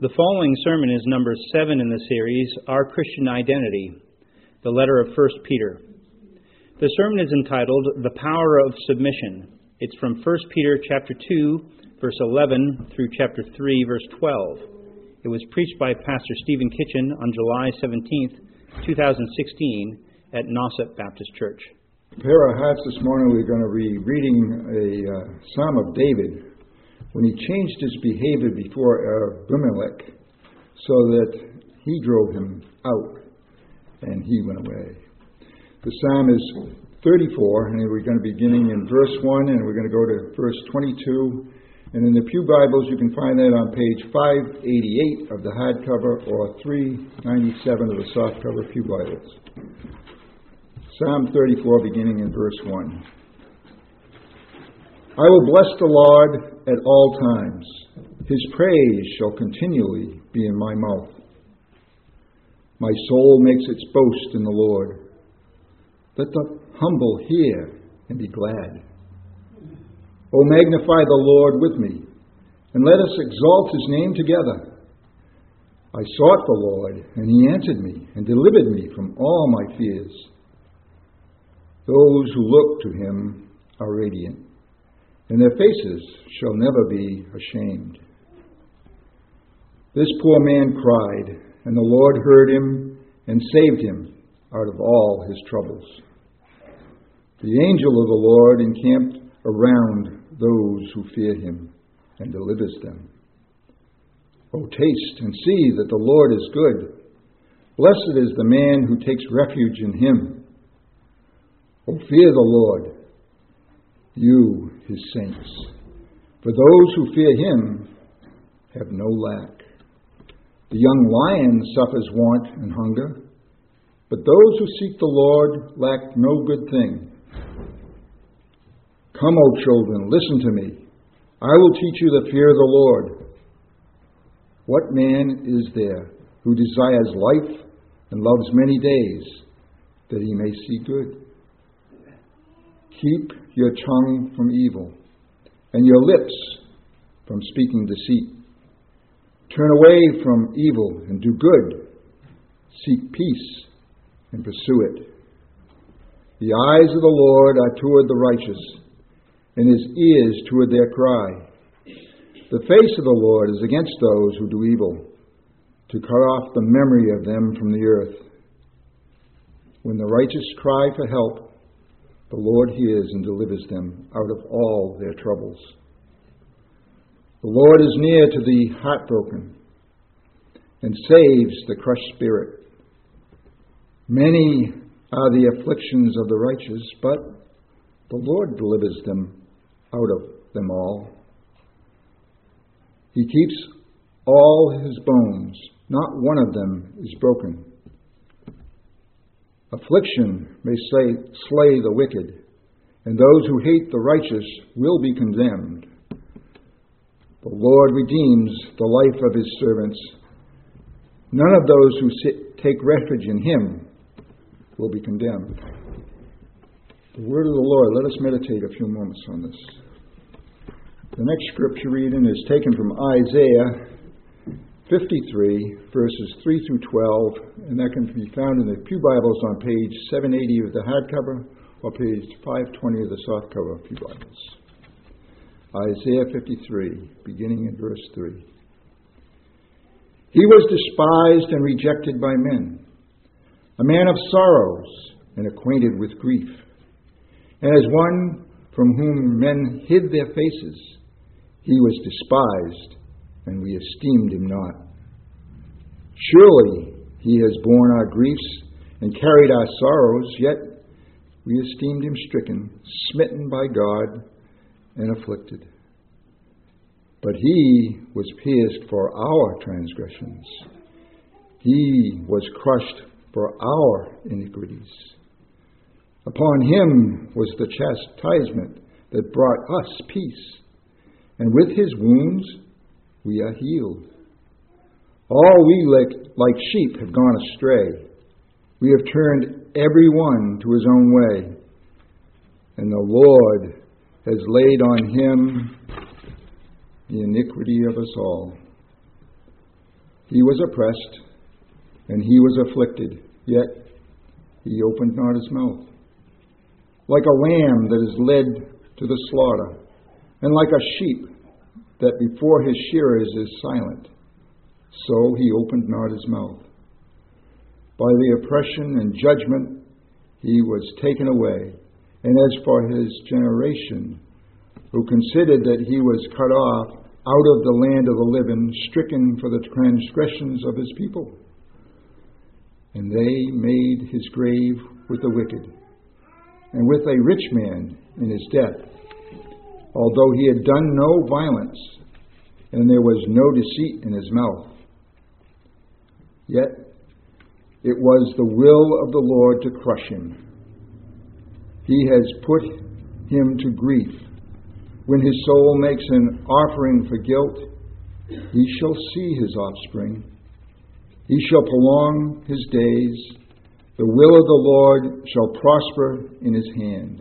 The following sermon is number 7 in the series, Our Christian Identity, the letter of 1 Peter. The sermon is entitled, The Power of Submission. It's from 1 Peter chapter 2, verse 11 through chapter 3, verse 12. It was preached by Pastor Stephen Kitchen on July 17th, 2016 at Nauset Baptist Church. Prepare our hearts this morning. We're going to be reading a Psalm of David when he changed his behavior before Abimelech so that he drove him out and he went away. The Psalm is 34, and we're going to be beginning in verse 1, and we're going to go to verse 22. And in the Pew Bibles, you can find that on page 588 of the hardcover or 397 of the softcover Pew Bibles. Psalm 34, beginning in verse 1. I will bless the Lord at all times. His praise shall continually be in my mouth. My soul makes its boast in the Lord. Let the humble hear and be glad. O magnify the Lord with me, and let us exalt his name together. I sought the Lord, and he answered me, and delivered me from all my fears. Those who look to him are radiant, and their faces shall never be ashamed. This poor man cried, and the Lord heard him and saved him out of all his troubles. The angel of the Lord encamped around those who fear him and delivers them. O taste and see that the Lord is good. Blessed is the man who takes refuge in him. O fear the Lord, you his saints. For those who fear him have no lack. The young lion suffers want and hunger, but those who seek the Lord lack no good thing. Come, O children, listen to me. I will teach you the fear of the Lord. What man is there who desires life and loves many days, that he may see good? Keep your tongue from evil, and your lips from speaking deceit. Turn away from evil and do good. Seek peace and pursue it. The eyes of the Lord are toward the righteous, and his ears toward their cry. The face of the Lord is against those who do evil, to cut off the memory of them from the earth. When the righteous cry for help, the Lord hears and delivers them out of all their troubles. The Lord is near to the heartbroken and saves the crushed spirit. Many are the afflictions of the righteous, but the Lord delivers them out of them all. He keeps all his bones, not one of them is broken. Affliction may slay the wicked, and those who hate the righteous will be condemned. The Lord redeems the life of his servants. None of those who take refuge in him will be condemned. The word of the Lord. Let us meditate a few moments on this. The next scripture reading is taken from Isaiah 53, verses 3 through 12, and that can be found in the Pew Bibles on page 780 of the hardcover or page 520 of the softcover Pew Bibles. Isaiah 53, beginning in verse 3. He was despised and rejected by men, a man of sorrows and acquainted with grief. And as one from whom men hid their faces, he was despised, and we esteemed him not. Surely he has borne our griefs and carried our sorrows, yet we esteemed him stricken, smitten by God, and afflicted. But he was pierced for our transgressions. He was crushed for our iniquities. Upon him was the chastisement that brought us peace, and with his wounds we are healed. All we like sheep have gone astray. We have turned every one to his own way, and the Lord has laid on him the iniquity of us all. He was oppressed, and he was afflicted, yet he opened not his mouth. Like a lamb that is led to the slaughter, and like a sheep that before his shearers is silent, so he opened not his mouth. By the oppression and judgment he was taken away. And as for his generation, who considered that he was cut off out of the land of the living, stricken for the transgressions of his people. And they made his grave with the wicked, and with a rich man in his death, although he had done no violence, and there was no deceit in his mouth. Yet it was the will of the Lord to crush him. He has put him to grief. When his soul makes an offering for guilt, he shall see his offspring. He shall prolong his days. The will of the Lord shall prosper in his hand.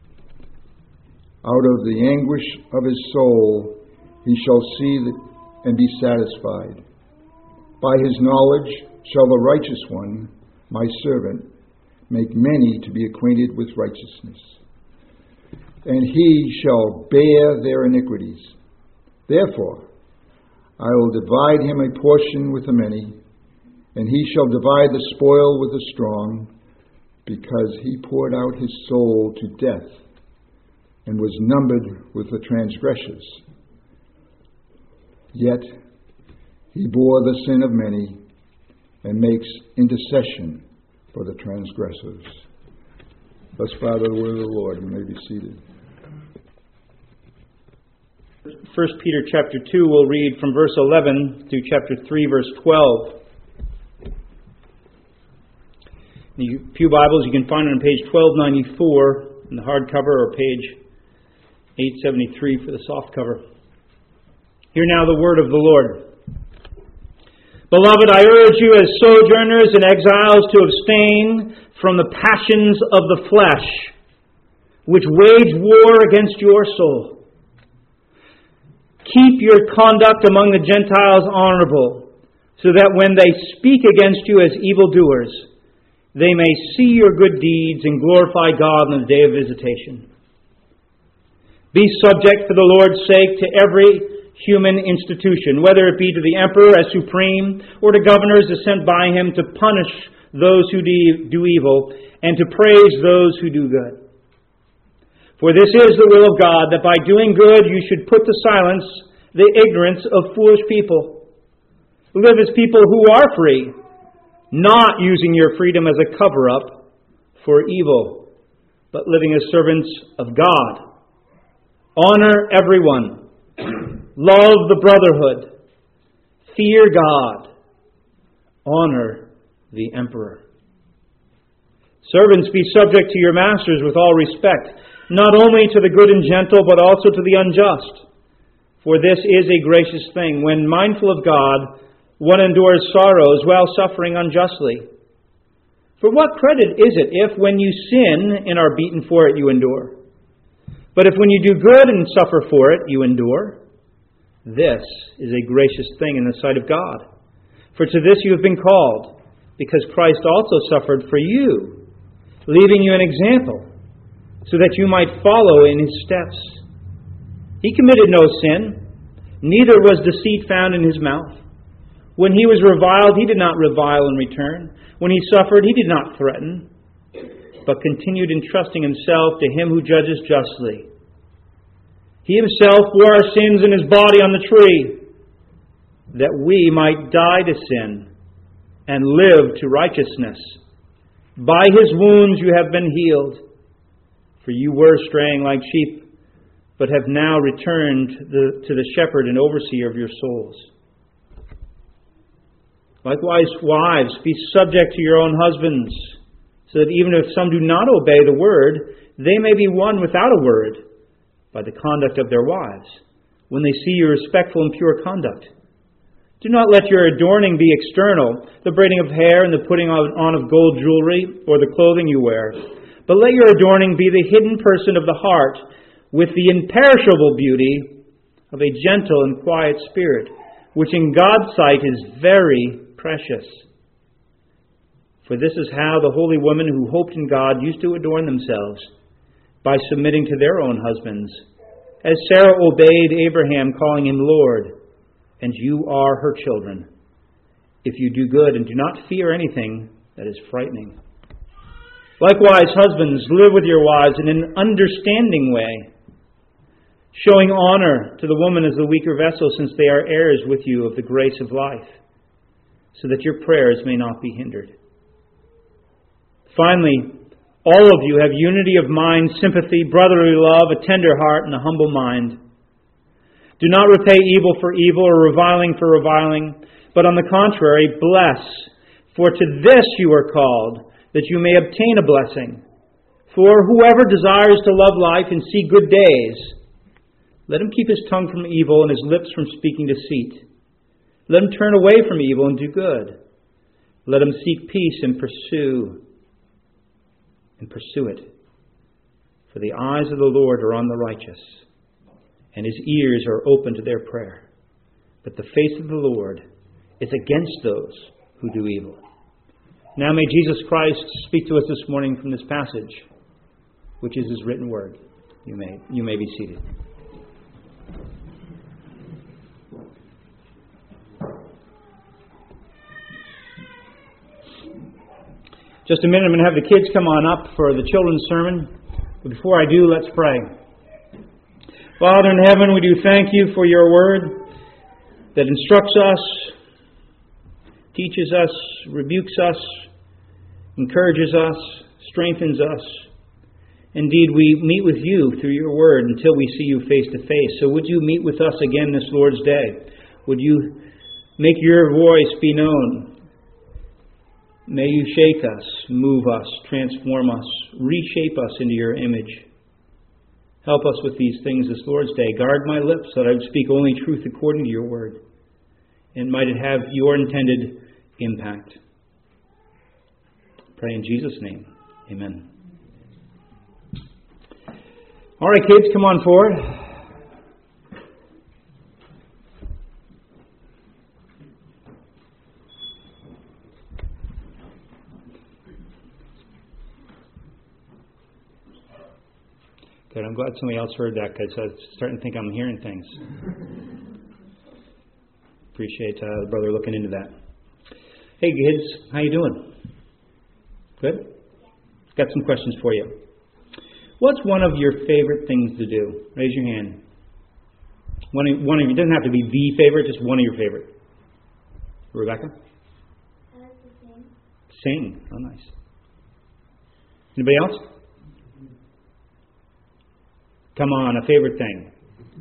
Out of the anguish of his soul he shall see and be satisfied. By his knowledge shall the righteous one, my servant, make many to be acquainted with righteousness. And he shall bear their iniquities. Therefore I will divide him a portion with the many, and he shall divide the spoil with the strong, because he poured out his soul to death, and was numbered with the transgressors. Yet he bore the sin of many, and makes intercession for the transgressors. Thus far the word of the Lord. You may be seated. 1 Peter chapter 2, we'll read from verse 11 through chapter 3, verse 12. In the Pew Bibles, you can find it on page 1294 in the hardcover, or page 873 for the softcover. Hear now the word of the Lord. Beloved, I urge you as sojourners and exiles to abstain from the passions of the flesh, which wage war against your soul. Keep your conduct among the Gentiles honorable, so that when they speak against you as evildoers, they may see your good deeds and glorify God in the day of visitation. Be subject for the Lord's sake to every human institution, whether it be to the emperor as supreme, or to governors as sent by him to punish those who do evil, and to praise those who do good. For this is the will of God, that by doing good you should put to silence the ignorance of foolish people. Live as people who are free, not using your freedom as a cover-up for evil, but living as servants of God. Honor everyone. Love the brotherhood. Fear God. Honor the emperor. Servants, be subject to your masters with all respect, not only to the good and gentle, but also to the unjust. For this is a gracious thing, when mindful of God, one endures sorrows while suffering unjustly. For what credit is it if, when you sin and are beaten for it, you endure? But if when you do good and suffer for it, you endure? This is a gracious thing in the sight of God. For to this you have been called, because Christ also suffered for you, leaving you an example, so that you might follow in his steps. He committed no sin, neither was deceit found in his mouth. When he was reviled, he did not revile in return. When he suffered, he did not threaten, but continued entrusting himself to him who judges justly. He himself bore our sins in his body on the tree, that we might die to sin and live to righteousness. By his wounds you have been healed, for you were straying like sheep, but have now returned to the shepherd and overseer of your souls. Likewise, wives, be subject to your own husbands, so that even if some do not obey the word, they may be won without a word by the conduct of their wives, when they see your respectful and pure conduct. Do not let your adorning be external, the braiding of hair and the putting on of gold jewelry, or the clothing you wear, but let your adorning be the hidden person of the heart, with the imperishable beauty of a gentle and quiet spirit, which in God's sight is very precious. For this is how the holy women who hoped in God used to adorn themselves, by submitting to their own husbands, as Sarah obeyed Abraham, calling him Lord, and you are her children, if you do good and do not fear anything that is frightening. Likewise, husbands, live with your wives in an understanding way, showing honor to the woman as the weaker vessel, since they are heirs with you of the grace of life, so that your prayers may not be hindered. Finally, all of you have unity of mind, sympathy, brotherly love, a tender heart, and a humble mind. Do not repay evil for evil or reviling for reviling, but on the contrary, bless. For to this you are called, that you may obtain a blessing. For whoever desires to love life and see good days, let him keep his tongue from evil and his lips from speaking deceit. Let him turn away from evil and do good. Let him seek peace and pursue it. For the eyes of the Lord are on the righteous, and his ears are open to their prayer. But the face of the Lord is against those who do evil. Now may Jesus Christ speak to us this morning from this passage, which is his written word. You may be seated. Just a minute, I'm going to have the kids come on up for the children's sermon. But before I do, let's pray. Father in heaven, we do thank you for your word that instructs us, teaches us, rebukes us, encourages us, strengthens us. Indeed, we meet with you through your word until we see you face to face. So would you meet with us again this Lord's Day? Would you make your voice be known? May you shake us, move us, transform us, reshape us into your image. Help us with these things this Lord's Day. Guard my lips that I would speak only truth according to your word, and might it have your intended impact. Pray in Jesus' name. Amen. All right, kids, come on forward. Good. I'm glad somebody else heard that, because I was starting to think I'm hearing things. Appreciate the brother looking into that. Hey, kids, how you doing? Good? Got some questions for you. What's one of your favorite things to do? Raise your hand. One of you. It doesn't have to be the favorite, just one of your favorite. Rebecca? I like to sing. Sing. Oh, nice. Anybody else? Come on, a favorite thing.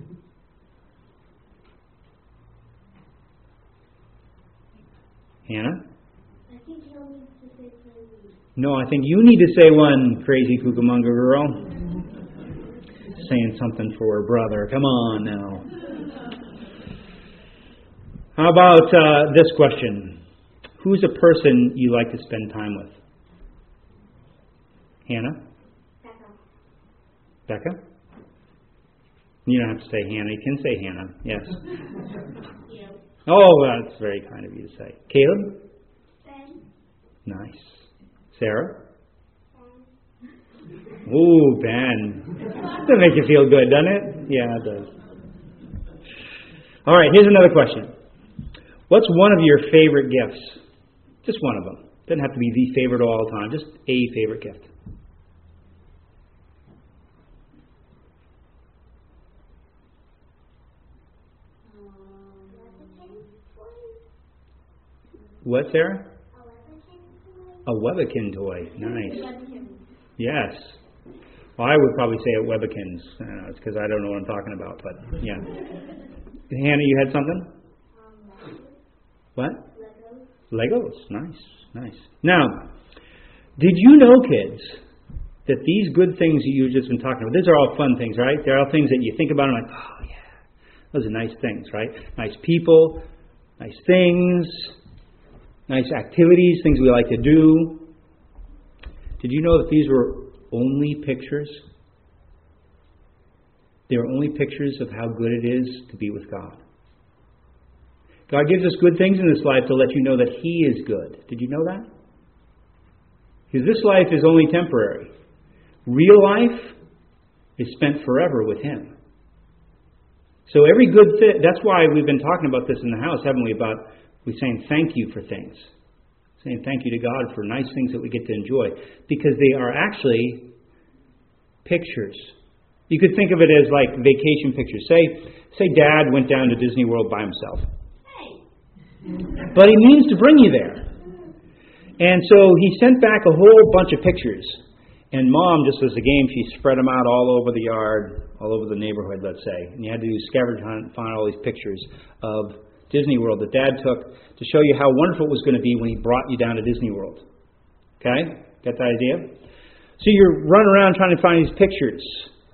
Hannah? I think he'll need to say crazy. No, I think you need to say one, crazy Cucamonga girl. Saying something for her brother. Come on now. How about this question? Who's a person you like to spend time with? Hannah? Becca? You don't have to say Hannah. You can say Hannah. Yes. You. Oh, that's very kind of you to say. Caleb? Ben. Nice. Sarah? Ben. Ooh, Ben. Doesn't make you feel good, doesn't it? Yeah, it does. All right, here's another question. What's one of your favorite gifts? Just one of them. Doesn't have to be the favorite all the time. Just a favorite gift. What, Sarah? A Webekin toy. Nice. Yes. Well, I would probably say a Webekins. It's because I don't know what I'm talking about, but yeah. Hannah, you had something? What? Legos. Nice. Now, did you know, kids, that these good things that you've just been talking about, these are all fun things, right? They're all things that you think about and like, oh yeah, those are nice things, right? Nice people, nice things, nice activities, things we like to do. Did you know that these were only pictures? They were only pictures of how good it is to be with God. God gives us good things in this life to let you know that He is good. Did you know that? Because this life is only temporary. Real life is spent forever with Him. So every good thing, that's why we've been talking about this in the house, haven't we? About we're saying thank you for things. Saying thank you to God for nice things that we get to enjoy. Because they are actually pictures. You could think of it as like vacation pictures. Say Dad went down to Disney World by himself. But he means to bring you there. And so he sent back a whole bunch of pictures. And Mom, just as a game, she spread them out all over the yard, all over the neighborhood, let's say. And you had to do scavenger hunt and find all these pictures of Disney World that Dad took to show you how wonderful it was going to be when he brought you down to Disney World. Okay? Got that idea? So you're running around trying to find these pictures.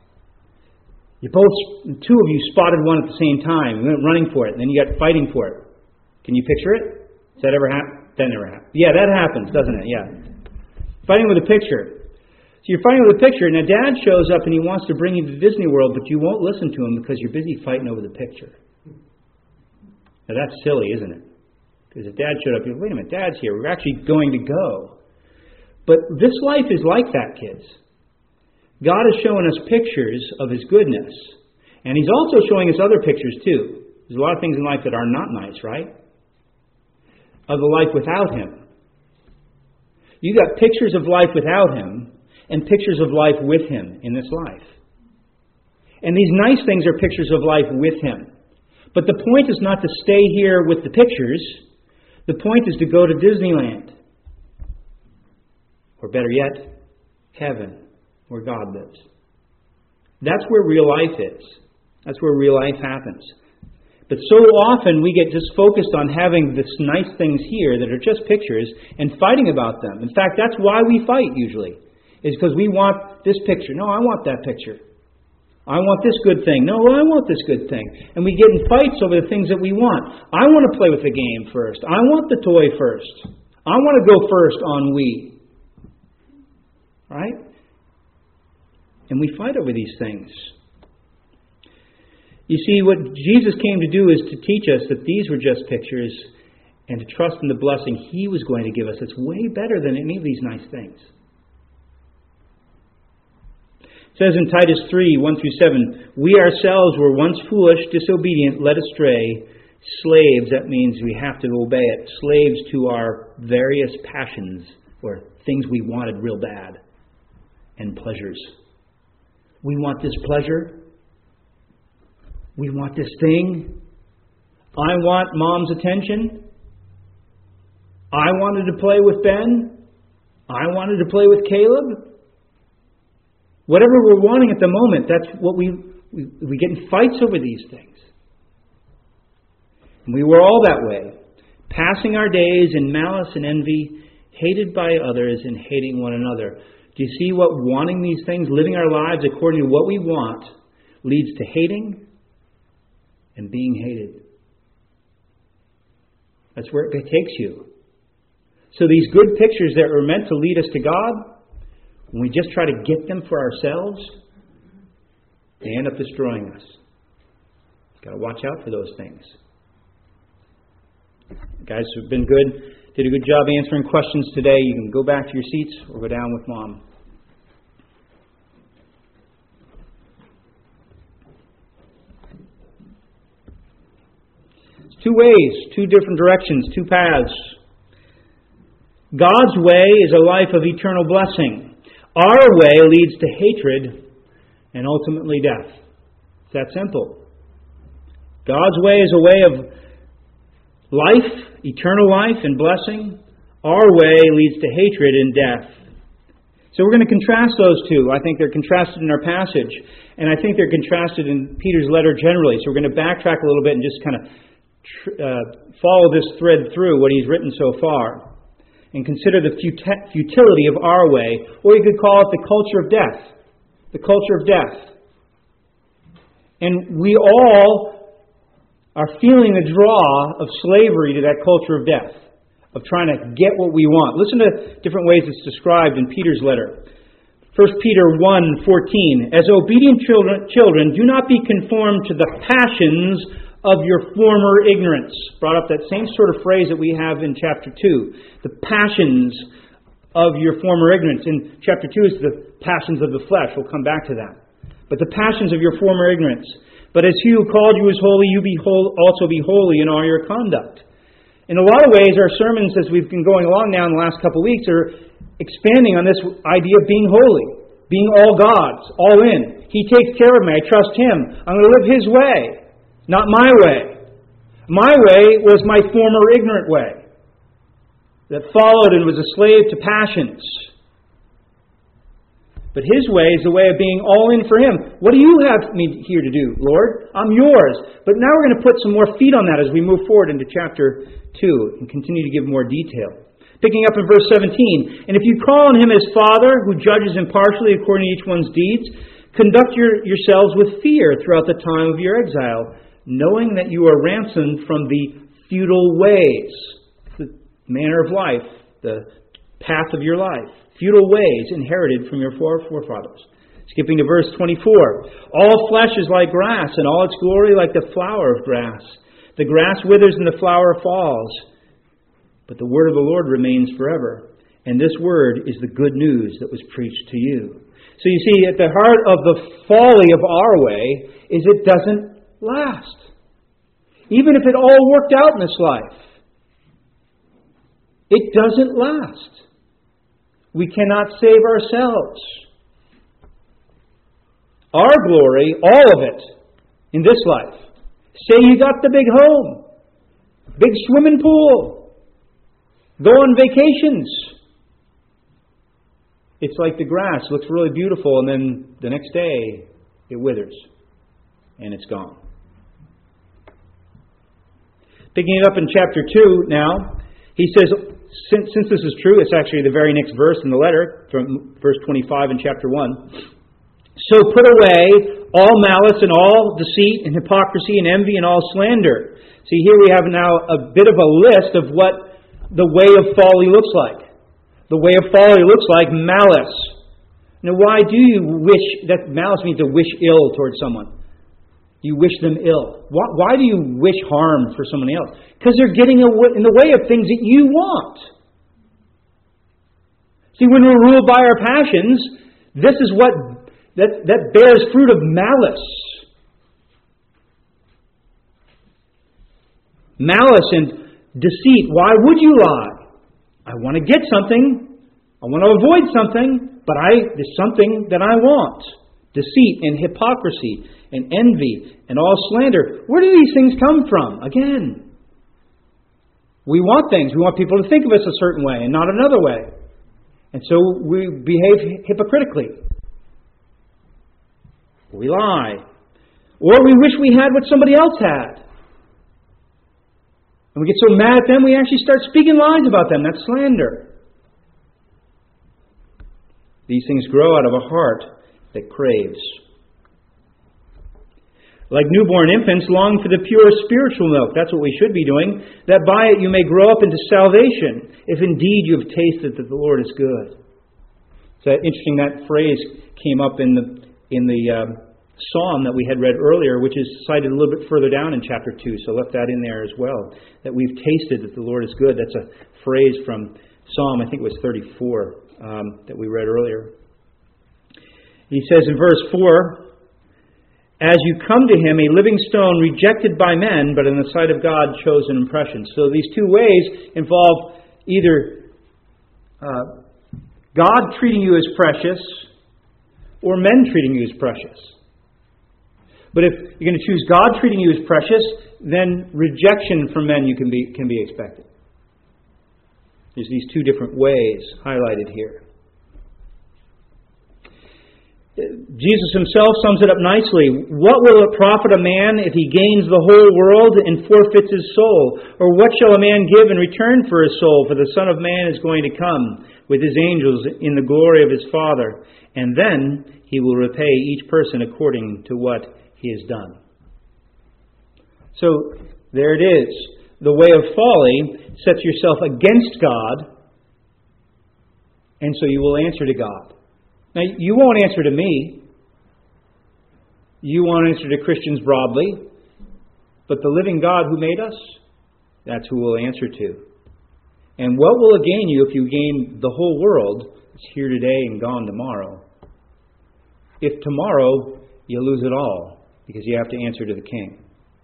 Two of you spotted one at the same time. You went running for it, and then you got fighting for it. Can you picture it? Does that ever happen? That never happens. Yeah, that happens, doesn't it? Yeah. Fighting with a picture. So you're fighting with a picture. Now Dad shows up and he wants to bring you to Disney World, but you won't listen to him because you're busy fighting over the picture. Now that's silly, isn't it? Because if Dad showed up, you're wait a minute, Dad's here. We're actually going to go. But this life is like that, kids. God is showing us pictures of His goodness. And He's also showing us other pictures too. There's a lot of things in life that are not nice, right? Of the life without Him. You got pictures of life without Him and pictures of life with Him in this life. And these nice things are pictures of life with Him. But the point is not to stay here with the pictures. The point is to go to Disneyland. Or better yet, heaven, where God lives. That's where real life is. That's where real life happens. But so often we get just focused on having these nice things here that are just pictures and fighting about them. In fact, that's why we fight usually. Is because we want this picture. No, I want that picture. I want this good thing. No, I want this good thing. And we get in fights over the things that we want. I want to play with the game first. I want the toy first. I want to go first on Wii. Right? And we fight over these things. You see, what Jesus came to do is to teach us that these were just pictures and to trust in the blessing He was going to give us. It's way better than any of these nice things. It says in Titus 3, 1-7, we ourselves were once foolish, disobedient, led astray, slaves, that means we have to obey it, slaves to our various passions or things we wanted real bad and pleasures. We want this pleasure. We want this thing. I want Mom's attention. I wanted to play with Ben. I wanted to play with Caleb. Whatever we're wanting at the moment, that's what we get in fights over these things. And we were all that way, passing our days in malice and envy, hated by others and hating one another. Do you see what wanting these things, living our lives according to what we want, leads to hating and being hated? That's where it takes you. So these good pictures that were meant to lead us to God, when we just try to get them for ourselves, they end up destroying us. You've got to watch out for those things. Guys who've been good, did a good job answering questions today. You can go back to your seats or go down with Mom. It's two ways, two different directions, two paths. God's way is a life of eternal blessing. Our way leads to hatred and ultimately death. It's that simple. God's way is a way of life, eternal life and blessing. Our way leads to hatred and death. So we're going to contrast those two. I think they're contrasted in our passage. And I think they're contrasted in Peter's letter generally. So we're going to backtrack a little bit and just kind of follow this thread through what he's written so far. And consider the futility of our way, or you could call it the culture of death. The culture of death. And we all are feeling the draw of slavery to that culture of death, of trying to get what we want. Listen to different ways it's described in Peter's letter. 1 Peter 1:14, as obedient children, do not be conformed to the passions of your former ignorance. Brought up that same sort of phrase that we have in chapter 2. The passions of your former ignorance. In chapter 2 is the passions of the flesh. We'll come back to that. But the passions of your former ignorance. But as He who called you is holy, you also be holy in all your conduct. In a lot of ways, our sermons, as we've been going along now in the last couple of weeks, are expanding on this idea of being holy. Being all God's, all in. He takes care of me. I trust Him. I'm going to live His way, not my way. My way was my former ignorant way that followed and was a slave to passions. But His way is the way of being all in for Him. What do you have me here to do, Lord? I'm yours. But now we're going to put some more feet on that as we move forward into chapter 2 and continue to give more detail. Picking up in verse 17, and if you call on Him as Father, who judges impartially according to each one's deeds, conduct yourselves with fear throughout the time of your exile, knowing that you are ransomed from the futile ways, the manner of life, the path of your life, futile ways inherited from your forefathers. Skipping to verse 24, all flesh is like grass, and all its glory like the flower of grass. The grass withers and the flower falls, but the word of the Lord remains forever. And this word is the good news that was preached to you. So you see, at the heart of the folly of our way is it doesn't last. Even if it all worked out in this life, it doesn't last. We cannot save ourselves. Our glory, all of it, in this life. Say you got the big home, big swimming pool, go on vacations. It's like the grass. It looks really beautiful, and then the next day it withers and it's gone. Picking it up in chapter 2 now, he says, since this is true, it's actually the very next verse in the letter, from verse 25 in chapter 1. So put away all malice and all deceit and hypocrisy and envy and all slander. See, here we have now a bit of a list of what the way of folly looks like. The way of folly looks like malice. Now, why do you wish, that malice means to wish ill towards someone. You wish them ill. Why do you wish harm for somebody else? Because they're getting in the way of things that you want. See, when we're ruled by our passions, this is what that bears fruit of malice. Malice and deceit. Why would you lie? I want to get something. I want to avoid something, but there's something that I want. Deceit and hypocrisy and envy and all slander. Where do these things come from? Again, we want things. We want people to think of us a certain way and not another way. And so we behave hypocritically. We lie. Or we wish we had what somebody else had. And we get so mad at them, we actually start speaking lies about them. That's slander. These things grow out of a heart that craves. Like newborn infants, long for the pure spiritual milk. That's what we should be doing. That by it you may grow up into salvation, if indeed you have tasted that the Lord is good. It's interesting that phrase came up in the psalm that we had read earlier, which is cited a little bit further down in chapter 2. So I left that in there as well. That we've tasted that the Lord is good. That's a phrase from Psalm, I think it was 34, that we read earlier. He says in verse 4, as you come to Him, a living stone rejected by men, but in the sight of God, chosen and precious. So these two ways involve either God treating you as precious or men treating you as precious. But if you're going to choose God treating you as precious, then rejection from men can be expected. There's these two different ways highlighted here. Jesus Himself sums it up nicely. What will it profit a man if he gains the whole world and forfeits his soul? Or what shall a man give in return for his soul? For the Son of Man is going to come with His angels in the glory of His Father. And then He will repay each person according to what he has done. So, there it is. The way of folly sets yourself against God, and so you will answer to God. Now, you won't answer to me. You won't answer to Christians broadly. But the living God who made us, that's who we'll answer to. And what will it gain you if you gain the whole world? It's here today and gone tomorrow. If tomorrow you lose it all because you have to answer to the King.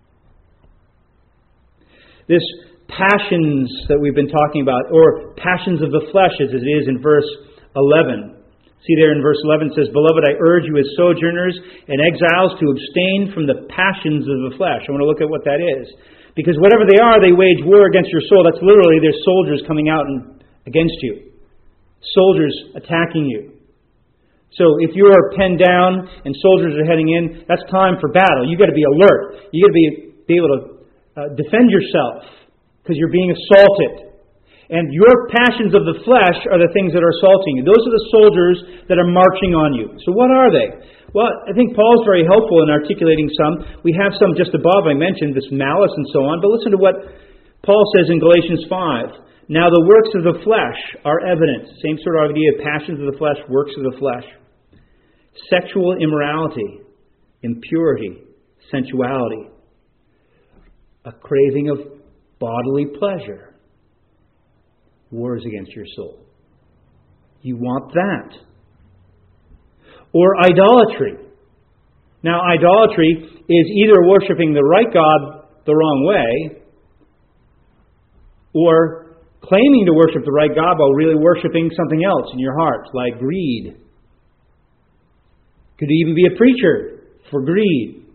This passions that we've been talking about, or passions of the flesh as it is in verse 11. See there in verse 11 it says, Beloved, I urge you as sojourners and exiles to abstain from the passions of the flesh. I want to look at what that is. Because whatever they are, they wage war against your soul. That's literally their soldiers coming out against you. Soldiers attacking you. So if you are penned down and soldiers are heading in, that's time for battle. You've got to be alert. You've got to be able to defend yourself because you're being assaulted. And your passions of the flesh are the things that are assaulting you. Those are the soldiers that are marching on you. So what are they? Well, I think Paul's very helpful in articulating some. We have some just above. I mentioned this malice and so on. But listen to what Paul says in Galatians 5. Now the works of the flesh are evident. Same sort of idea, passions of the flesh, works of the flesh. Sexual immorality, impurity, sensuality, a craving of bodily pleasure, wars against your soul. You want that. Or idolatry. Now, idolatry is either worshiping the right God the wrong way, or claiming to worship the right God while really worshiping something else in your heart, like greed. Could even be a preacher for greed.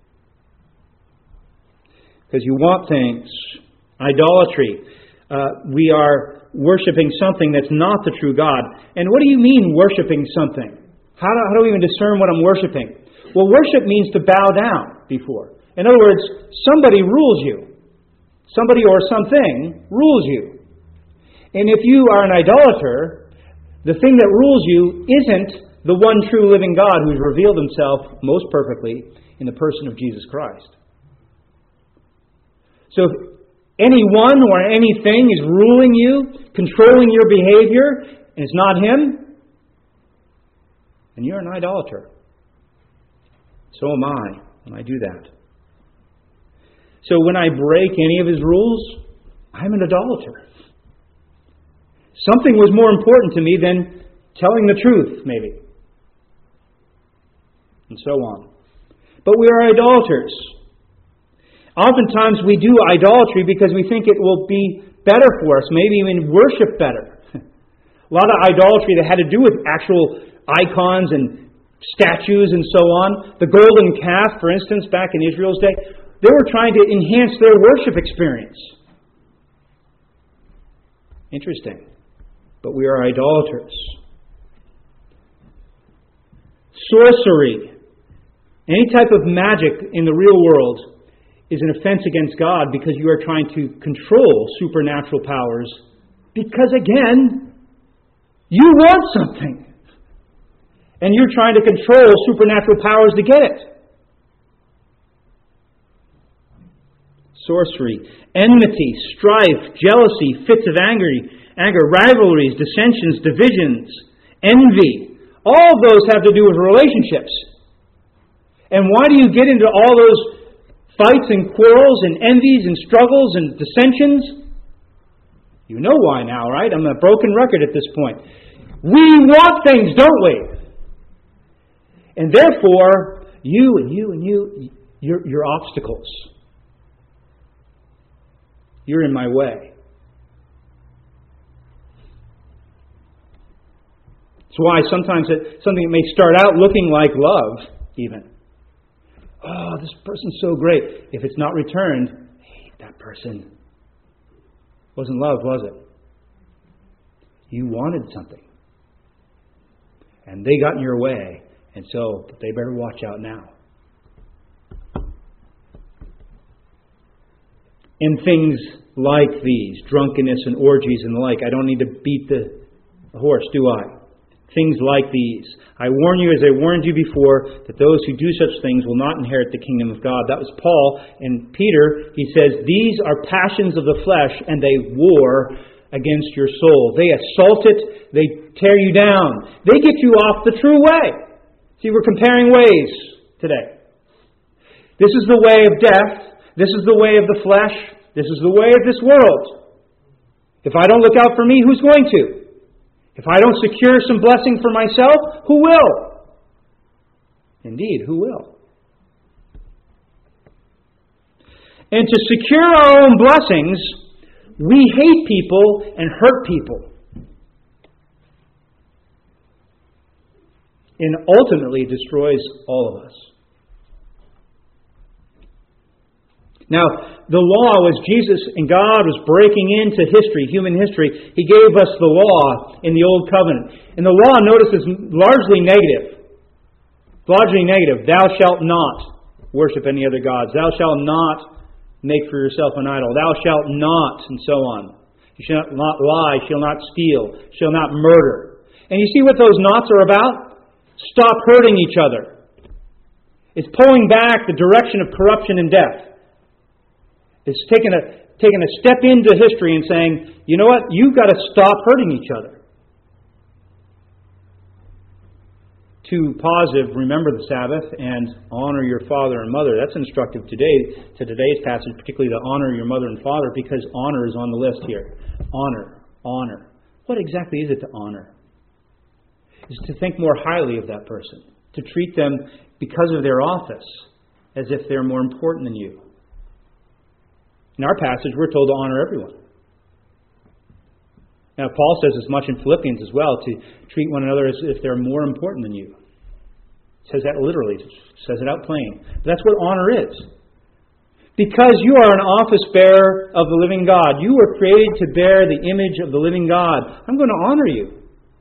Because you want things. Idolatry. We are worshiping something that's not the true God. And what do you mean worshiping something? How do we even discern what I'm worshiping? Well, worship means to bow down before. In other words, somebody rules you. Somebody or something rules you. And if you are an idolater, the thing that rules you isn't the one true living God who's revealed himself most perfectly in the person of Jesus Christ. So if anyone or anything is ruling you, controlling your behavior, and it's not him, then you're an idolater. So am I when I do that. So when I break any of his rules, I'm an idolater. Something was more important to me than telling the truth, maybe. And so on. But we are idolaters. Oftentimes we do idolatry because we think it will be better for us, maybe even worship better. A lot of idolatry that had to do with actual icons and statues and so on. The golden calf, for instance, back in Israel's day, they were trying to enhance their worship experience. Interesting. But we are idolaters. Sorcery. Any type of magic in the real world is an offense against God because you are trying to control supernatural powers because, again, you want something. And you're trying to control supernatural powers to get it. Sorcery, enmity, strife, jealousy, fits of anger, rivalries, dissensions, divisions, envy. All of those have to do with relationships. And why do you get into all those fights and quarrels and envies and struggles and dissensions? You know why now, right? I'm a broken record at this point. We want things, don't we? And therefore, you're obstacles. You're in my way. That's why sometimes something may start out looking like love, even. Oh, this person's so great. If it's not returned, I hate that person. Wasn't love, was it? You wanted something. And they got in your way. And so they better watch out now. And things like these, drunkenness and orgies and the like. I don't need to beat the horse, do I? Things like these. I warn you, as I warned you before, that those who do such things will not inherit the kingdom of God. That was Paul. And Peter, he says, these are passions of the flesh, and they war against your soul. They assault it. They tear you down. They get you off the true way. See, we're comparing ways today. This is the way of death. This is the way of the flesh. This is the way of this world. If I don't look out for me, who's going to? If I don't secure some blessing for myself, who will? Indeed, who will? And to secure our own blessings, we hate people and hurt people. And ultimately destroys all of us. Now, the law was Jesus and God was breaking into history, human history. He gave us the law in the Old Covenant. And the law, notice, is largely negative. Largely negative. Thou shalt not worship any other gods. Thou shalt not make for yourself an idol. Thou shalt not, and so on. You shall not lie, shall not steal, shall not murder. And you see what those nots are about? Stop hurting each other. It's pulling back the direction of corruption and death. It's taking a step into history and saying, you know what? You've got to stop hurting each other. To positive, remember the Sabbath and honor your father and mother. That's instructive to today's passage, particularly to honor your mother and father, because honor is on the list here. Honor. What exactly is it to honor? It's to think more highly of that person, to treat them because of their office as if they're more important than you. In our passage, we're told to honor everyone. Now, Paul says as much in Philippians as well, to treat one another as if they're more important than you. It says that literally. It says it out plain. But that's what honor is. Because you are an office bearer of the living God. You were created to bear the image of the living God. I'm going to honor you.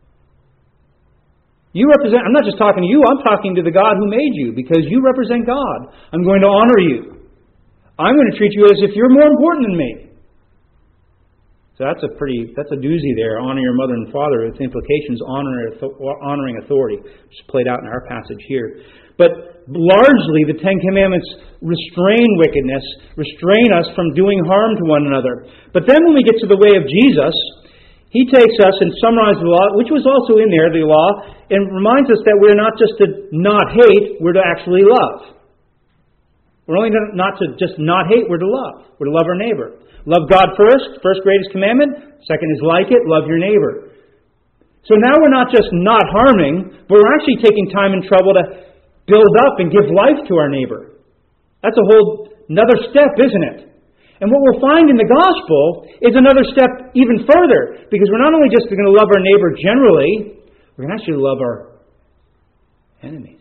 You represent, I'm not just talking to you, I'm talking to the God who made you, because you represent God. I'm going to honor you. I'm going to treat you as if you're more important than me. So that's a doozy there. Honor your mother and father with implications honoring authority, which is played out in our passage here. But largely the Ten Commandments restrain wickedness, restrain us from doing harm to one another. But then when we get to the way of Jesus, He takes us and summarizes the law, which was also in there, the law, and reminds us that we're not just to not hate, we're to actually love. We're only not to just not hate, we're to love. We're to love our neighbor. Love God first greatest commandment. Second is like it, love your neighbor. So now we're not just not harming, but we're actually taking time and trouble to build up and give life to our neighbor. That's a whole another step, isn't it? And what we'll find in the gospel is another step even further, because we're not only just going to love our neighbor generally, we're going to actually love our enemies.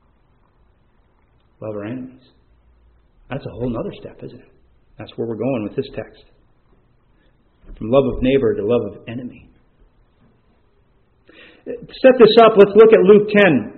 Love our enemies. That's a whole other step, isn't it? That's where we're going with this text. From love of neighbor to love of enemy. To set this up, let's look at Luke 10,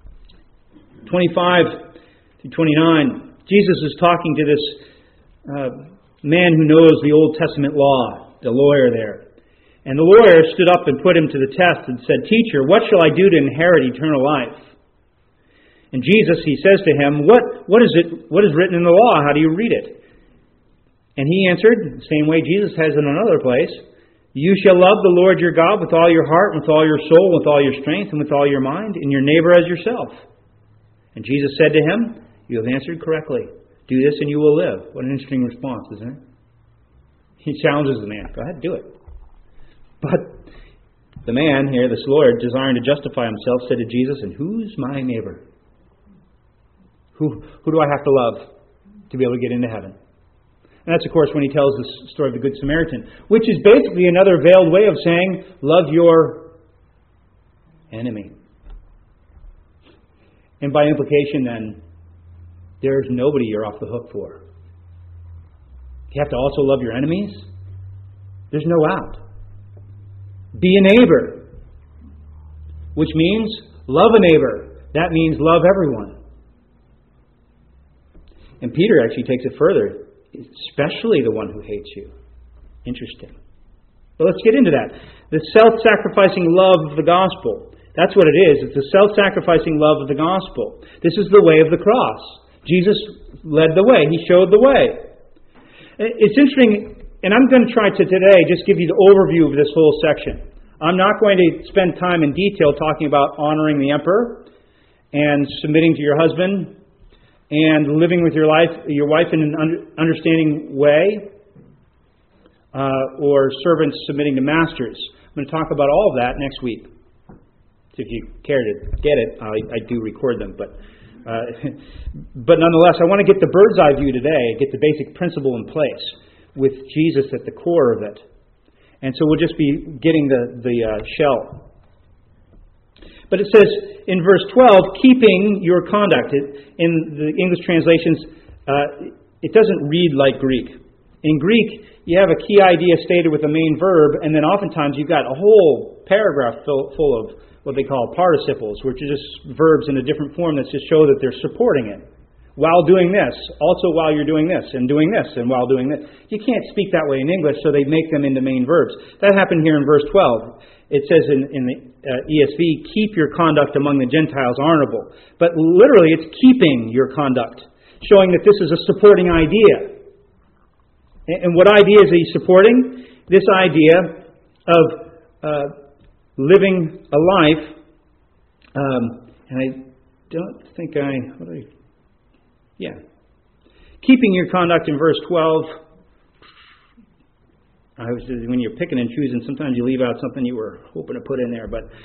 25 through 29. Jesus is talking to this man who knows the Old Testament law, the lawyer there. And the lawyer stood up and put him to the test and said, "Teacher, what shall I do to inherit eternal life?" And Jesus, He says to him, What is written in the law? How do you read it? And he answered, the same way Jesus has in another place, "You shall love the Lord your God with all your heart, with all your soul, with all your strength, and with all your mind, and your neighbor as yourself." And Jesus said to him, "You have answered correctly. Do this and you will live." What an interesting response, isn't it? He challenges the man. Go ahead, do it. But the man here, this lawyer, desiring to justify himself, said to Jesus, "And who's my neighbor? Who do I have to love to be able to get into heaven?" And that's, of course, when he tells the story of the Good Samaritan, which is basically another veiled way of saying, love your enemy. And by implication, then, there's nobody you're off the hook for. You have to also love your enemies. There's no out. Be a neighbor, which means love a neighbor. That means love everyone. And Peter actually takes it further, especially the one who hates you. Interesting. But let's get into that. The self-sacrificing love of the gospel. That's what it is. It's the self-sacrificing love of the gospel. This is the way of the cross. Jesus led the way. He showed the way. It's interesting, and I'm going to try to today just give you the overview of this whole section. I'm not going to spend time in detail talking about honoring the emperor and submitting to your husband and living with your wife in an understanding way, or servants submitting to masters. I'm going to talk about all of that next week. So if you care to get it, I do record them, but nonetheless, I want to get the bird's eye view today, get the basic principle in place with Jesus at the core of it. And so we'll just be getting the shell. But it says in verse 12, keeping your conduct. In the English translations, it doesn't read like Greek. In Greek, you have a key idea stated with a main verb, and then oftentimes you've got a whole paragraph full of what they call participles, which are just verbs in a different form that just show that they're supporting it. While doing this, also while you're doing this, and doing this, and while doing this. You can't speak that way in English, so they make them into main verbs. That happened here in verse 12. It says in the ESV, keep your conduct among the Gentiles honorable. But literally, it's keeping your conduct, showing that this is a supporting idea. And what idea is he supporting? This idea of living a life, and I don't think keeping your conduct in verse 12. When you're picking and choosing, sometimes you leave out something you were hoping to put in there. But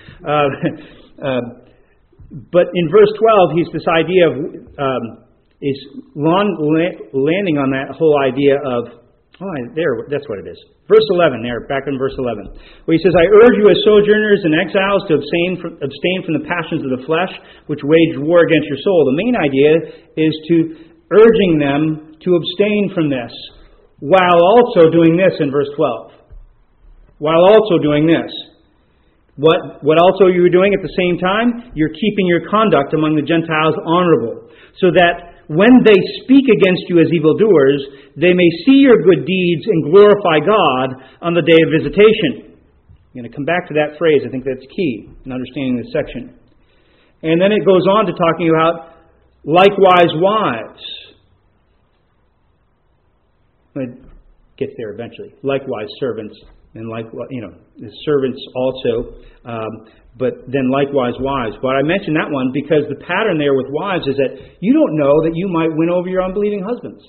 in verse 12, he's this idea of is landing on that whole idea of that's what it is. Verse 11, back in verse 11, where he says, I urge you as sojourners and exiles to abstain from the passions of the flesh, which wage war against your soul. The main idea is to urging them to abstain from this, while also doing this in verse 12. While also doing this. What also are you doing at the same time? You're keeping your conduct among the Gentiles honorable, so that when they speak against you as evildoers, they may see your good deeds and glorify God on the day of visitation. I'm going to come back to that phrase. I think that's key in understanding this section. And then it goes on to talking about likewise wives. It gets there eventually. Likewise servants, and the servants also, but then likewise wives. But I mentioned that one because the pattern there with wives is that you don't know that you might win over your unbelieving husbands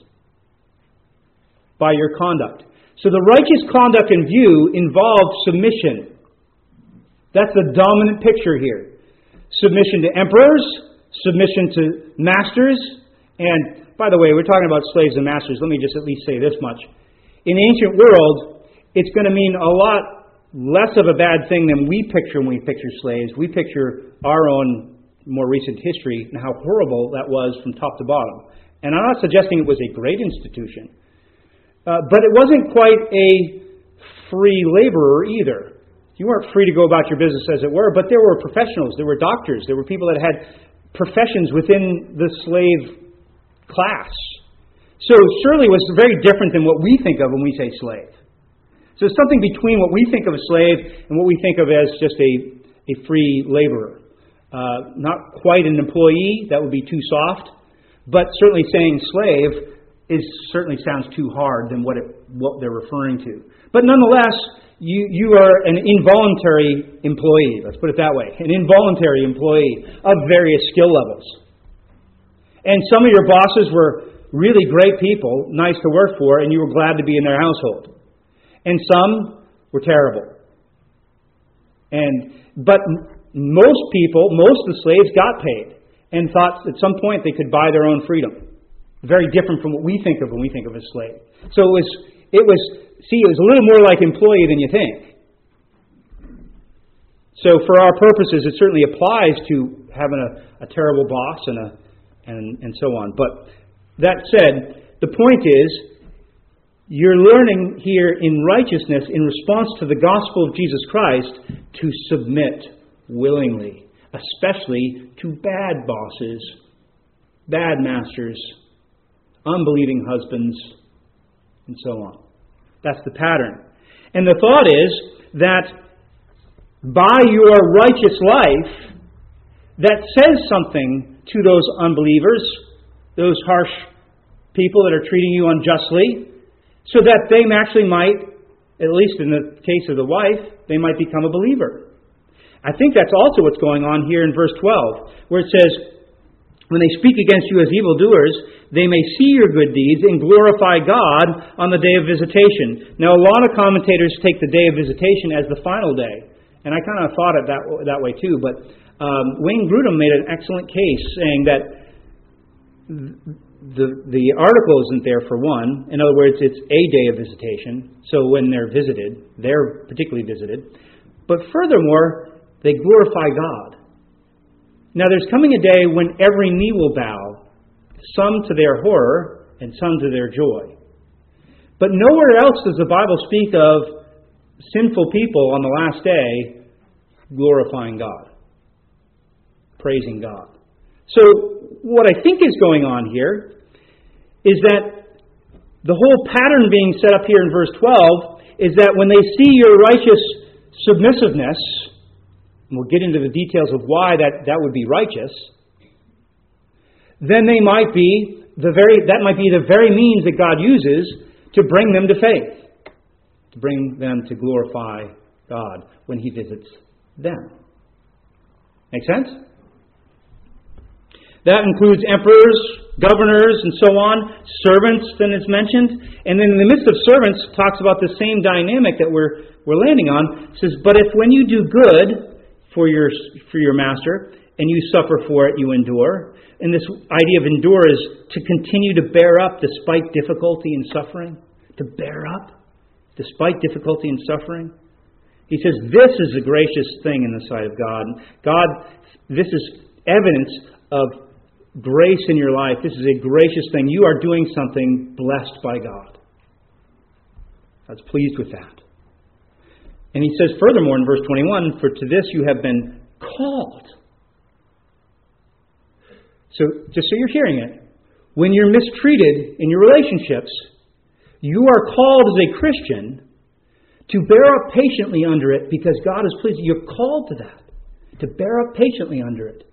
by your conduct. So the righteous conduct in view involves submission. That's the dominant picture here. Submission to emperors, submission to masters, and by the way, we're talking about slaves and masters. Let me just at least say this much. In the ancient world, it's going to mean a lot less of a bad thing than we picture when we picture slaves. We picture our own more recent history and how horrible that was from top to bottom. And I'm not suggesting it was a great institution, but it wasn't quite a free laborer either. You weren't free to go about your business as it were, but there were professionals, there were doctors, there were people that had professions within the slave class. So surely it was very different than what we think of when we say slave. So it's something between what we think of a slave and what we think of as just a free laborer. Not quite an employee, that would be too soft, but certainly saying slave certainly sounds too hard than what they're referring to. But nonetheless, you are an involuntary employee, let's put it that way, an involuntary employee of various skill levels. And some of your bosses were really great people, nice to work for, and you were glad to be in their household. And some were terrible. But most of the slaves got paid and thought at some point they could buy their own freedom. Very different from what we think of when we think of a slave. So it was a little more like employee than you think. So for our purposes, it certainly applies to having a terrible boss and so on. But that said, the point is, you're learning here in righteousness, in response to the gospel of Jesus Christ, to submit willingly, especially to bad bosses, bad masters, unbelieving husbands, and so on. That's the pattern. And the thought is that by your righteous life, that says something to those unbelievers, those harsh people that are treating you unjustly, so that they actually might, at least in the case of the wife, they might become a believer. I think that's also what's going on here in verse 12, where it says, when they speak against you as evildoers, they may see your good deeds and glorify God on the day of visitation. Now, a lot of commentators take the day of visitation as the final day. And I kind of thought it that way too. But Wayne Grudem made an excellent case saying that the article isn't there for one. In other words, it's a day of visitation. So when they're visited, they're particularly visited. But furthermore, they glorify God. Now, there's coming a day when every knee will bow, some to their horror and some to their joy. But nowhere else does the Bible speak of sinful people on the last day glorifying God, praising God. So, what I think is going on here is that the whole pattern being set up here in verse 12 is that when they see your righteous submissiveness, and we'll get into the details of why that would be righteous, then that might be the very means that God uses to bring them to faith, to bring them to glorify God when He visits them. Make sense? That includes emperors, governors, and so on, servants, then it's mentioned. And then in the midst of servants, talks about the same dynamic that we're landing on. It says, but if when you do good for your master, and you suffer for it, you endure. And this idea of endure is to continue to bear up despite difficulty and suffering. To bear up despite difficulty and suffering. He says this is a gracious thing in the sight of God. This is evidence of grace in your life. This is a gracious thing. You are doing something blessed by God. God's pleased with that. And he says furthermore in verse 21, for to this you have been called. So, just so you're hearing it, when you're mistreated in your relationships, you are called as a Christian to bear up patiently under it because God is pleased. You're called to that, to bear up patiently under it.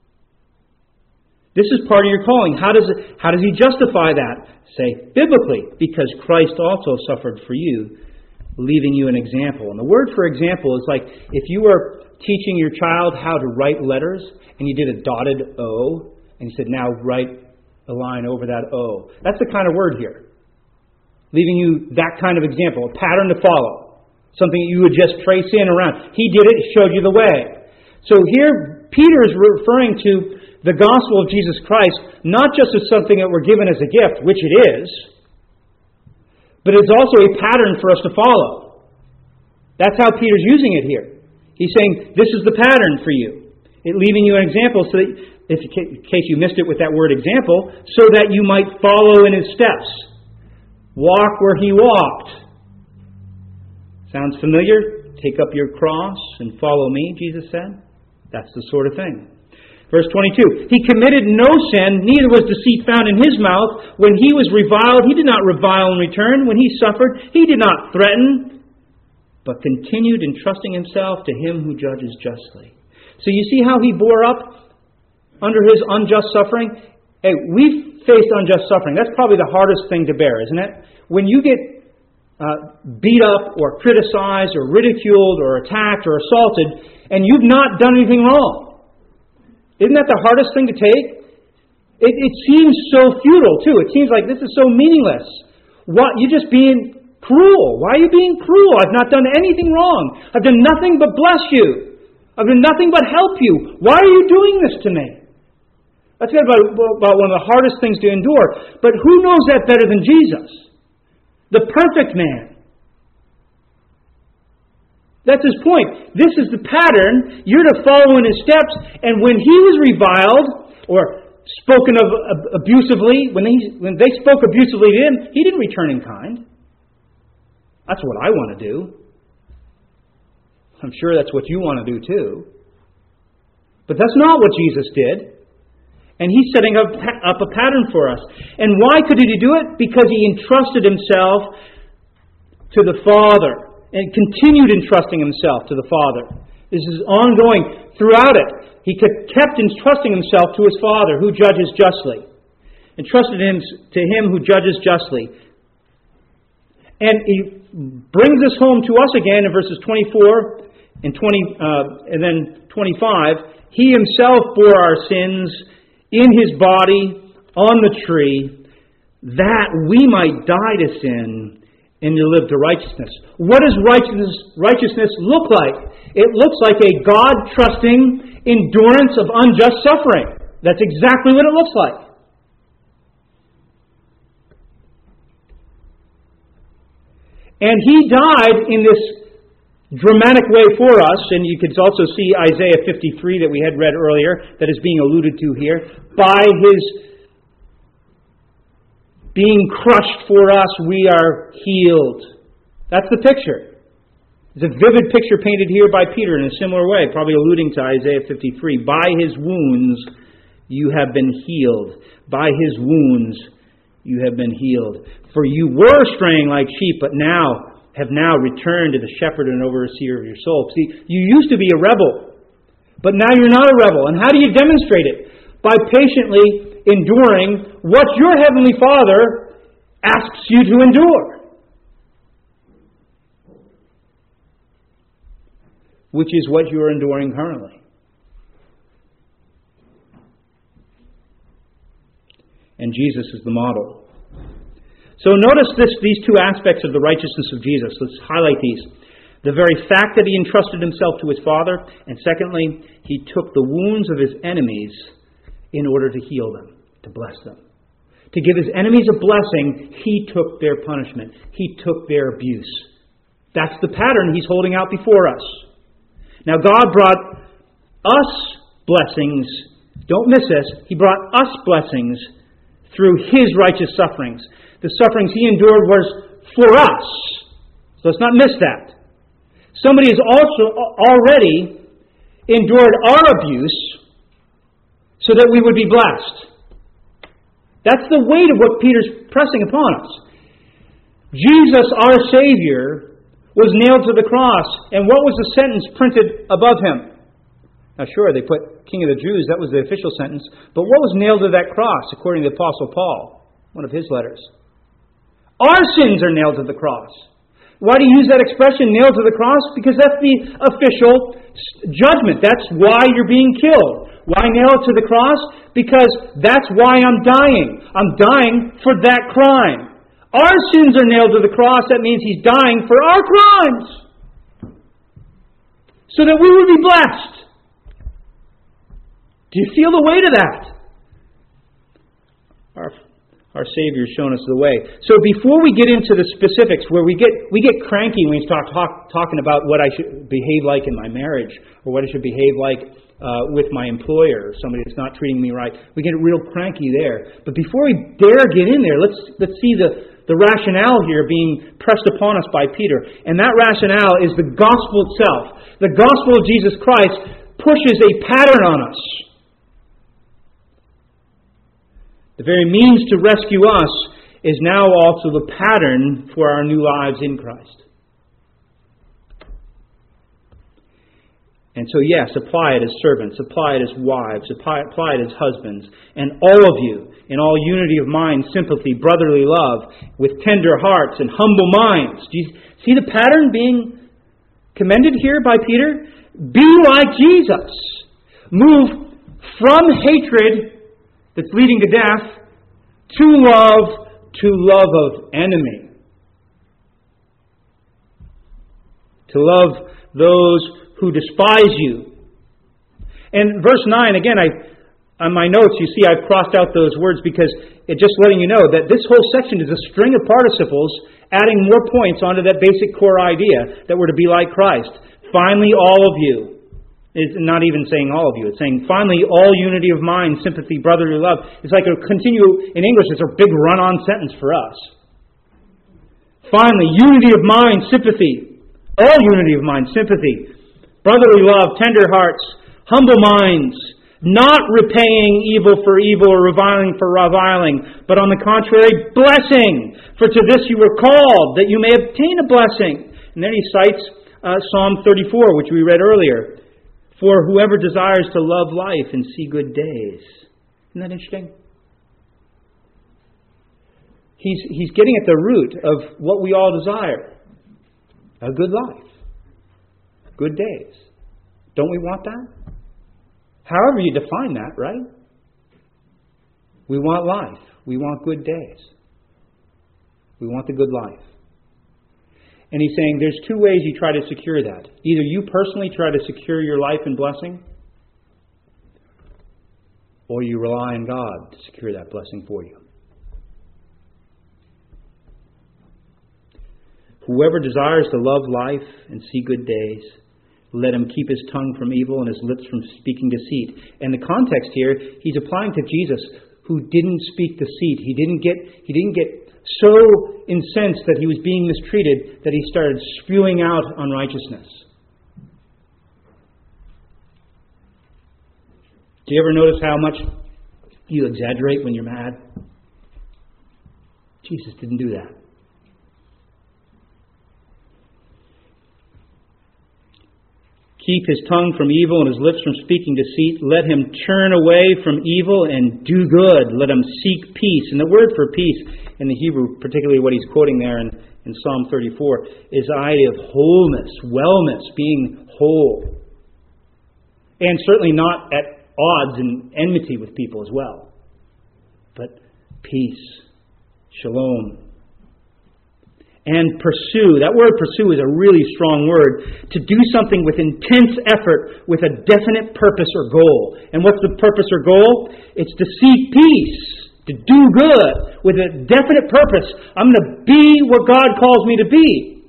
This is part of your calling. How does he justify that? Say, biblically, because Christ also suffered for you, leaving you an example. And the word for example is like if you were teaching your child how to write letters and you did a dotted O and you said, now write a line over that O. That's the kind of word here. Leaving you that kind of example, a pattern to follow. Something that you would just trace in around. He did it, showed you the way. So here Peter is referring to the gospel of Jesus Christ not just as something that we're given as a gift, which it is, but it's also a pattern for us to follow. That's how Peter's using it here. He's saying, this is the pattern for you. It leaving you an example, so that, in case you missed it with that word example, so that you might follow in his steps. Walk where he walked. Sounds familiar? Take up your cross and follow me, Jesus said. That's the sort of thing. Verse 22, he committed no sin, neither was deceit found in his mouth. When he was reviled, he did not revile in return. When he suffered, he did not threaten, but continued entrusting himself to him who judges justly. So you see how he bore up under his unjust suffering? Hey, we've faced unjust suffering. That's probably the hardest thing to bear, isn't it? When you get beat up or criticized or ridiculed or attacked or assaulted, and you've not done anything wrong. Isn't that the hardest thing to take? It seems so futile, too. It seems like this is so meaningless. What? You're just being cruel. Why are you being cruel? I've not done anything wrong. I've done nothing but bless you. I've done nothing but help you. Why are you doing this to me? That's about one of the hardest things to endure. But who knows that better than Jesus? The perfect man. That's his point. This is the pattern. You're to follow in his steps. And when he was reviled or spoken of abusively, when they spoke abusively to him, he didn't return in kind. That's what I want to do. I'm sure that's what you want to do too. But that's not what Jesus did. And he's setting up a pattern for us. And why could he do it? Because he entrusted himself to the Father. And continued entrusting himself to the Father. This is ongoing throughout it. He kept entrusting himself to his Father, who judges justly. Entrusted him to him who judges justly. And he brings this home to us again in verses 24 and 20, and then 25. He himself bore our sins in His body on the tree, that we might die to sin and to live to righteousness. What does righteousness look like? It looks like a God-trusting endurance of unjust suffering. That's exactly what it looks like. And He died in this dramatic way for us, and you could also see Isaiah 53 that we had read earlier, that is being alluded to here. By His being crushed for us, we are healed. That's the picture. There's a vivid picture painted here by Peter in a similar way, probably alluding to Isaiah 53. By His wounds you have been healed. By His wounds you have been healed. For you were straying like sheep, but have now returned to the shepherd and overseer of your soul. See, you used to be a rebel, but now you're not a rebel. And how do you demonstrate it? By patiently enduring what your Heavenly Father asks you to endure, which is what you are enduring currently. And Jesus is the model. So notice these two aspects of the righteousness of Jesus. Let's highlight these. The very fact that He entrusted Himself to His Father, and secondly, He took the wounds of His enemies in order to heal them, to bless them. To give His enemies a blessing, He took their punishment. He took their abuse. That's the pattern He's holding out before us. Now God brought us blessings. Don't miss this. He brought us blessings through His righteous sufferings. The sufferings He endured was for us. So let's not miss that. Somebody has also already endured our abuse so that we would be blessed. That's the weight of what Peter's pressing upon us. Jesus, our Savior, was nailed to the cross. And what was the sentence printed above Him? Now sure, they put King of the Jews, that was the official sentence. But what was nailed to that cross, according to the Apostle Paul? One of his letters. Our sins are nailed to the cross. Why do you use that expression, nailed to the cross? Because that's the official judgment. That's why you're being killed. Why nail it to the cross? Because that's why I'm dying. I'm dying for that crime. Our sins are nailed to the cross. That means He's dying for our crimes, so that we would be blessed. Do you feel the weight of that? Our Savior's shown us the way. So before we get into the specifics, where we get cranky when we start talking about what I should behave like in my marriage, or what I should behave like with my employer, somebody that's not treating me right, we get real cranky there. But before we dare get in there, let's see the rationale here being pressed upon us by Peter. And that rationale is the gospel itself. The gospel of Jesus Christ pushes a pattern on us. The very means to rescue us is now also the pattern for our new lives in Christ. And so yes, apply it as servants, apply it as wives, apply it as husbands, and all of you, in all unity of mind, sympathy, brotherly love, with tender hearts and humble minds. Do you see the pattern being commended here by Peter? Be like Jesus. Move from hatred that's leading to death, to love of enemy. To love those who despise you. And verse 9, again, on my notes, you see I've crossed out those words because it's just letting you know that this whole section is a string of participles adding more points onto that basic core idea that we're to be like Christ. Finally, all of you. It's not even saying all of you. It's saying, finally, all unity of mind, sympathy, brotherly love. It's like a continue, in English, it's a big run-on sentence for us. Finally, unity of mind, sympathy. All unity of mind, sympathy. Brotherly love, tender hearts, humble minds. Not repaying evil for evil or reviling for reviling, but on the contrary, blessing. For to this you were called, that you may obtain a blessing. And then he cites Psalm 34, which we read earlier. For whoever desires to love life and see good days. Isn't that interesting? He's getting at the root of what we all desire. A good life. Good days. Don't we want that? However you define that, right? We want life. We want good days. We want the good life. And he's saying there's two ways you try to secure that. Either you personally try to secure your life and blessing, or you rely on God to secure that blessing for you. Whoever desires to love life and see good days, let him keep his tongue from evil and his lips from speaking deceit. And the context here, he's applying to Jesus, who didn't speak deceit. He didn't get so incensed that he was being mistreated that he started spewing out unrighteousness. Do you ever notice how much you exaggerate when you're mad? Jesus didn't do that. Keep his tongue from evil and his lips from speaking deceit. Let him turn away from evil and do good. Let him seek peace. And the word for peace in the Hebrew, particularly what he's quoting there in Psalm 34, is the idea of wholeness, wellness, being whole. And certainly not at odds and enmity with people as well. But peace, shalom. And pursue. That word pursue is a really strong word. To do something with intense effort, with a definite purpose or goal. And what's the purpose or goal? It's to seek peace, to do good, with a definite purpose. I'm going to be what God calls me to be.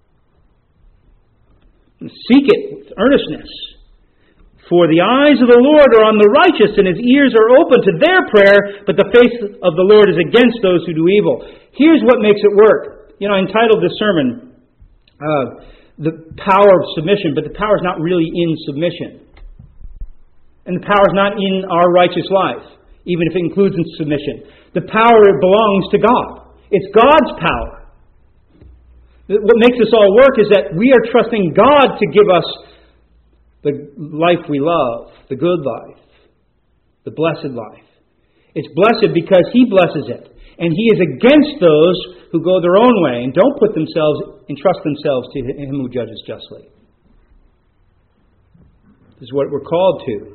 And seek it with earnestness. For the eyes of the Lord are on the righteous, and his ears are open to their prayer, but the face of the Lord is against those who do evil. Here's what makes it work. I entitled this sermon, The Power of Submission, but the power is not really in submission. And the power is not in our righteous life, even if it includes in submission. The power belongs to God. It's God's power. What makes this all work is that we are trusting God to give us the life we love, the good life, the blessed life. It's blessed because He blesses it. And He is against those who go their own way and don't put themselves, entrust themselves to Him who judges justly. This is what we're called to.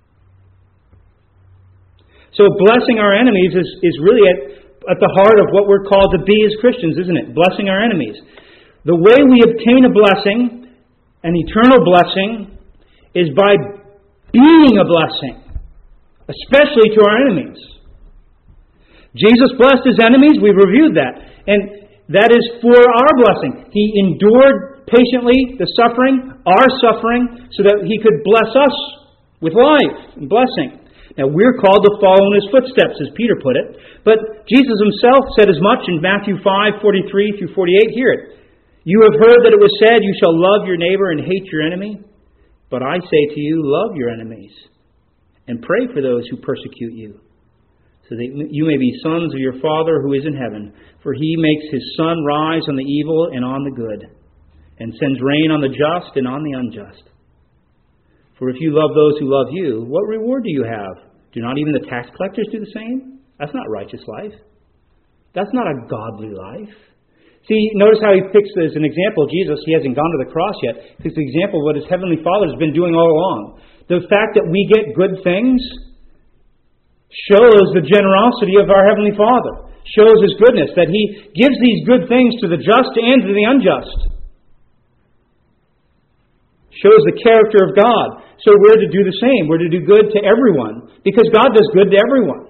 So blessing our enemies is really at the heart of what we're called to be as Christians, isn't it? Blessing our enemies. The way we obtain a blessing, an eternal blessing, is by being a blessing, especially to our enemies. Jesus blessed His enemies. We've reviewed that. And that is for our blessing. He endured patiently the suffering, our suffering, so that He could bless us with life and blessing. Now, we're called to follow in His footsteps, as Peter put it. But Jesus Himself said as much in Matthew 5:43 through 48. Hear it. You have heard that it was said, you shall love your neighbor and hate your enemy. But I say to you, love your enemies and pray for those who persecute you, so that you may be sons of your Father who is in heaven. For He makes His sun rise on the evil and on the good, and sends rain on the just and on the unjust. For if you love those who love you, what reward do you have? Do not even the tax collectors do the same? That's not righteous life. That's not a godly life. See, notice how He picks as an example Jesus. He hasn't gone to the cross yet. He picks the example of what His Heavenly Father has been doing all along. The fact that we get good things shows the generosity of our Heavenly Father. Shows His goodness, that He gives these good things to the just and to the unjust. Shows the character of God. So we're to do the same. We're to do good to everyone, because God does good to everyone.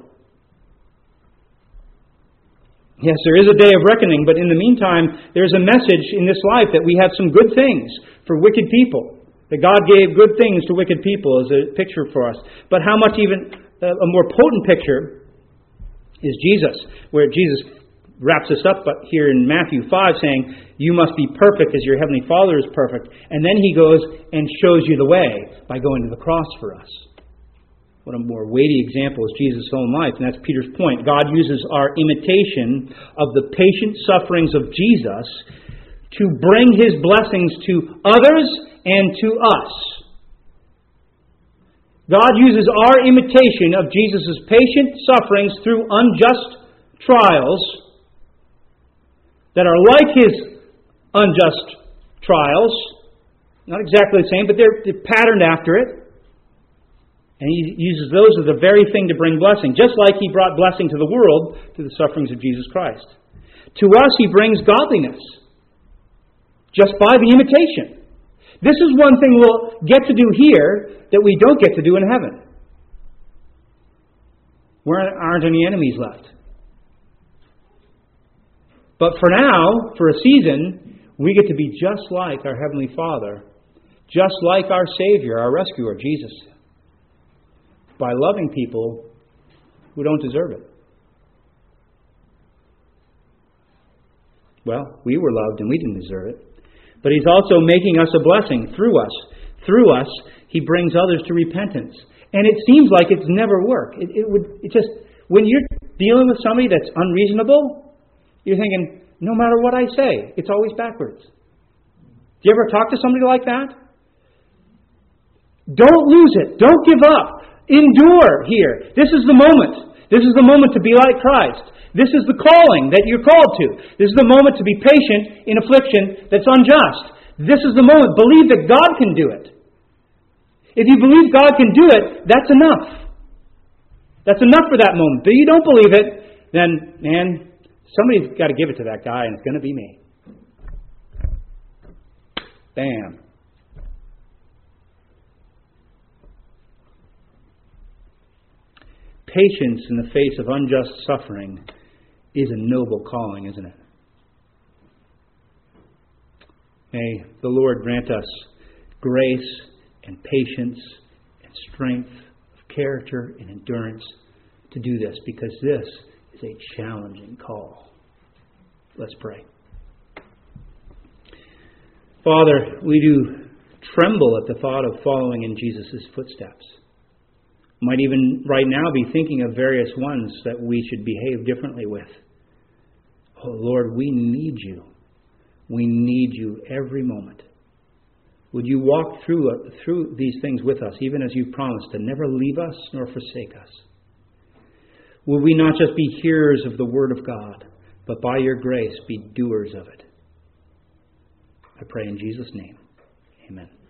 Yes, there is a day of reckoning, but in the meantime, there's a message in this life that we have some good things for wicked people. That God gave good things to wicked people as a picture for us. But how much even a more potent picture is Jesus, where Jesus wraps us up here in Matthew 5 saying, you must be perfect as your Heavenly Father is perfect. And then He goes and shows you the way by going to the cross for us. What a more weighty example is Jesus' own life, and that's Peter's point. God uses our imitation of the patient sufferings of Jesus to bring His blessings to others and to us. God uses our imitation of Jesus' patient sufferings through unjust trials that are like His unjust trials. Not exactly the same, but they're patterned after it. And He uses those as the very thing to bring blessing, just like He brought blessing to the world through the sufferings of Jesus Christ. To us, He brings godliness, just by the imitation. This is one thing we'll get to do here that we don't get to do in heaven. There aren't any enemies left. But for now, for a season, we get to be just like our Heavenly Father, just like our Savior, our Rescuer, Jesus, by loving people who don't deserve it. Well, we were loved and we didn't deserve it. But He's also making us a blessing through us. Through us, He brings others to repentance. And it seems like it's never work. When you're dealing with somebody that's unreasonable, you're thinking, no matter what I say, it's always backwards. Do you ever talk to somebody like that? Don't lose it. Don't give up. Endure here. This is the moment. This is the moment to be like Christ. This is the calling that you're called to. This is the moment to be patient in affliction that's unjust. This is the moment. Believe that God can do it. If you believe God can do it, that's enough. That's enough for that moment. But you don't believe it, then, man, somebody's got to give it to that guy, and it's going to be me. Bam. Patience in the face of unjust suffering is a noble calling, isn't it? May the Lord grant us grace and patience and strength of character and endurance to do this, because this is a challenging call. Let's pray. Father, we do tremble at the thought of following in Jesus' footsteps. Might even right now be thinking of various ones that we should behave differently with. Oh Lord, we need You. We need You every moment. Would You walk through these things with us, even as You promised to never leave us nor forsake us? Will we not just be hearers of the Word of God, but by Your grace be doers of it? I pray in Jesus' name. Amen.